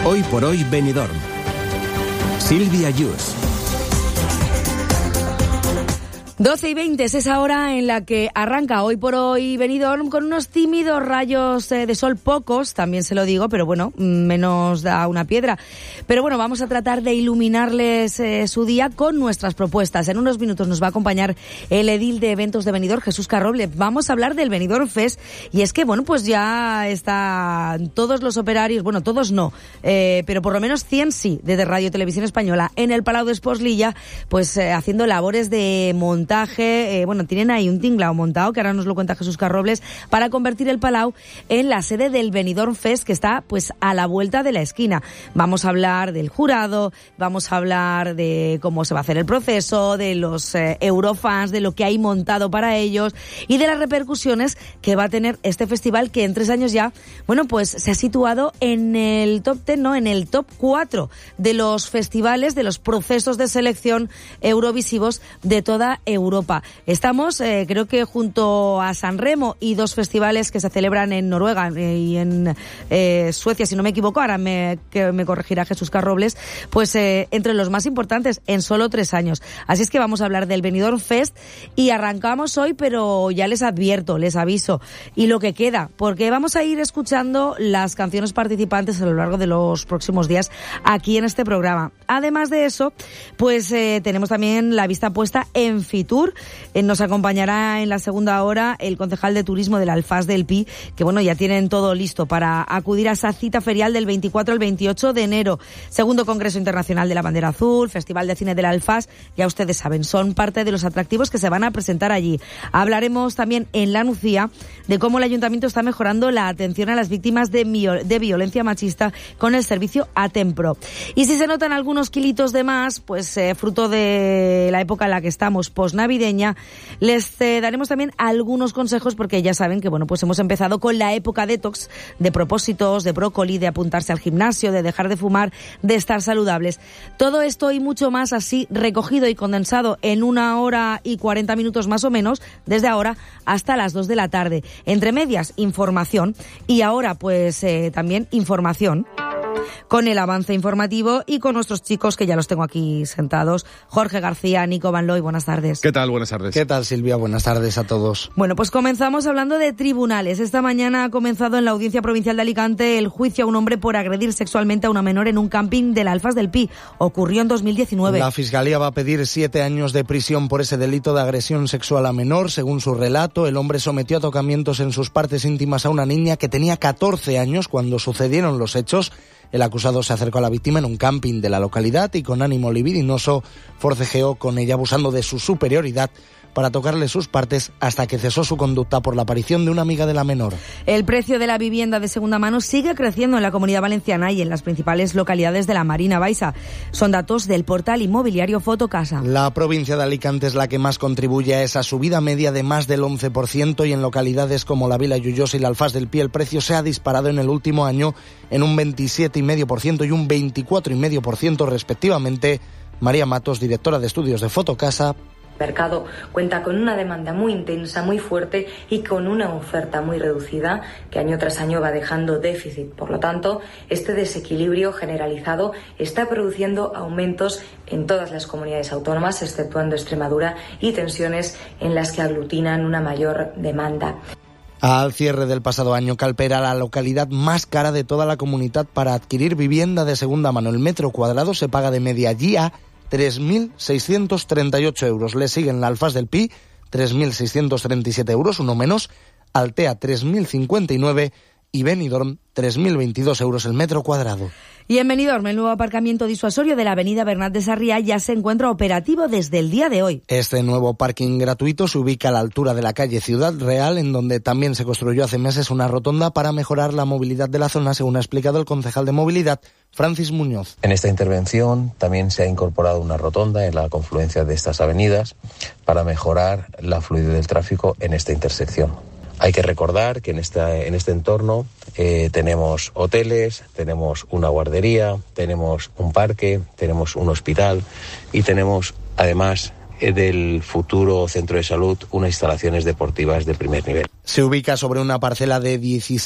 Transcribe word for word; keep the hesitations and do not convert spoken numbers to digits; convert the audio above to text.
Hoy por hoy Benidorm. Silvia Yus. doce y veinte es esa hora en la que arranca Hoy por Hoy Benidorm con unos tímidos rayos de sol, pocos, también se lo digo, pero bueno, menos da una piedra. Pero bueno, vamos a tratar de iluminarles eh, su día con nuestras propuestas. En unos minutos nos va a acompañar el edil de eventos de Benidorm, Jesús Carroble. Vamos a hablar del Benidorm Fest, y es que, bueno, pues ya están todos los operarios, bueno, todos no, eh, pero por lo menos cien sí, de Radio Televisión Española, en el Palau d'Esports Lilla, pues eh, haciendo labores de montaje. Eh, bueno, tienen ahí un tinglao montado, que ahora nos lo cuenta Jesús Carrobles, para convertir el Palau en la sede del Benidorm Fest, que está pues a la vuelta de la esquina. Vamos a hablar del jurado, vamos a hablar de cómo se va a hacer el proceso, de los eh, eurofans, de lo que hay montado para ellos y de las repercusiones que va a tener este festival, que en tres años ya, bueno, pues se ha situado en el top ten, no, en el top cuatro de los festivales, de los procesos de selección eurovisivos de toda Europa. Europa. Estamos, eh, creo que junto a San Remo y dos festivales que se celebran en Noruega eh, y en eh, Suecia, si no me equivoco, ahora me, que me corregirá Jesús Carrobles, pues eh, entre los más importantes en solo tres años. Así es que vamos a hablar del Benidorm Fest y arrancamos hoy, pero ya les advierto, les aviso, y lo que queda, porque vamos a ir escuchando las canciones participantes a lo largo de los próximos días aquí en este programa. Además de eso, pues eh, tenemos también la vista puesta en Fitur. Eh, nos acompañará en la segunda hora el concejal de turismo del Alfaz del Pi, que bueno, ya tienen todo listo para acudir a esa cita ferial del veinticuatro al veintiocho de enero. Segundo Congreso Internacional de la Bandera Azul, Festival de Cine del Alfaz, ya ustedes saben, son parte de los atractivos que se van a presentar allí. Hablaremos también en La Nucía de cómo el Ayuntamiento está mejorando la atención a las víctimas de, de violencia machista con el servicio Atempro. Y si se notan algunos kilitos de más, pues eh, fruto de la época en la que estamos, navideña, les eh, daremos también algunos consejos, porque ya saben que bueno, pues hemos empezado con la época detox, de propósitos, de brócoli, de apuntarse al gimnasio, de dejar de fumar, de estar saludables. Todo esto y mucho más así recogido y condensado en una hora y cuarenta minutos más o menos, desde ahora hasta las dos de la tarde. Entre medias, información, y ahora pues eh, también información con el avance informativo y con nuestros chicos, que ya los tengo aquí sentados. Jorge García, Nico Van Looy, buenas tardes. ¿Qué tal? Buenas tardes. ¿Qué tal, Silvia? Buenas tardes a todos. Bueno, pues comenzamos hablando de tribunales. Esta mañana ha comenzado en la Audiencia Provincial de Alicante el juicio a un hombre por agredir sexualmente a una menor en un camping del Alfaz del Pi. Ocurrió en dos mil diecinueve. La Fiscalía va a pedir siete años de prisión por ese delito de agresión sexual a menor. Según su relato, el hombre sometió a tocamientos en sus partes íntimas a una niña que tenía catorce años cuando sucedieron los hechos. El acusado se acercó a la víctima en un camping de la localidad y con ánimo libidinoso forcejeó con ella, abusando de su superioridad para tocarle sus partes hasta que cesó su conducta por la aparición de una amiga de la menor. El precio de la vivienda de segunda mano sigue creciendo en la Comunidad Valenciana y en las principales localidades de la Marina Baixa. Son datos del portal inmobiliario Fotocasa. La provincia de Alicante es la que más contribuye a esa subida media de más del once por ciento, y en localidades como la Vila Llullós y el Alfaz del Pi el precio se ha disparado en el último año en un veintisiete coma cinco por ciento y un veinticuatro coma cinco por ciento respectivamente. María Matos, directora de estudios de Fotocasa. El mercado cuenta con una demanda muy intensa, muy fuerte, y con una oferta muy reducida que año tras año va dejando déficit. Por lo tanto, este desequilibrio generalizado está produciendo aumentos en todas las comunidades autónomas, exceptuando Extremadura, y tensiones en las que aglutinan una mayor demanda. Al cierre del pasado año, Calpe era la localidad más cara de toda la comunidad para adquirir vivienda de segunda mano. El metro cuadrado se paga de media allí a tres mil seiscientos treinta y ocho euros. Le siguen la Alfaz del Pi, tres mil seiscientos treinta y siete euros, uno menos. Altea, tres mil cincuenta y nueve. Y Benidorm, tres mil veintidós euros el metro cuadrado. Y en Benidorm, el nuevo aparcamiento disuasorio de la avenida Bernat de Sarriá ya se encuentra operativo desde el día de hoy. Este nuevo parking gratuito se ubica a la altura de la calle Ciudad Real, en donde también se construyó hace meses una rotonda para mejorar la movilidad de la zona, según ha explicado el concejal de movilidad, Francis Muñoz. En esta intervención también se ha incorporado una rotonda en la confluencia de estas avenidas para mejorar la fluidez del tráfico en esta intersección. Hay que recordar que en, esta, en este entorno eh, tenemos hoteles, tenemos una guardería, tenemos un parque, tenemos un hospital y tenemos además eh, del futuro centro de salud unas instalaciones deportivas de primer nivel. Se ubica sobre una parcela de dieciséis